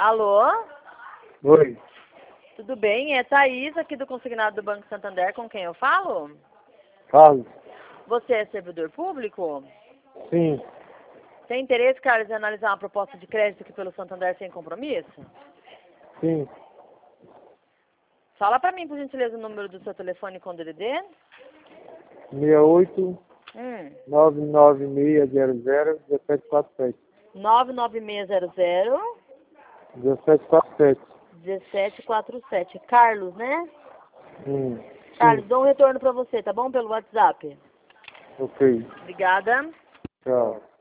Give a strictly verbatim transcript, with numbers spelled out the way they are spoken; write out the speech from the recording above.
Alô? Oi. Tudo bem? É Thaís, aqui do Consignado do Banco Santander, com quem eu falo? Carlos? Você é servidor público? Sim. Tem interesse, Carlos, em analisar uma proposta de crédito aqui pelo Santander sem compromisso? Sim. Fala pra mim, por gentileza, o número do seu telefone com D D D. seis oito Hum. nove nove seis zero zero um sete quatro sete. nove nove seis zero zero um sete quatro sete. um sete quatro sete. Carlos, né? Hum. Carlos, Sim. dou um retorno pra você, tá bom? Pelo WhatsApp. Ok. Obrigada. Tchau.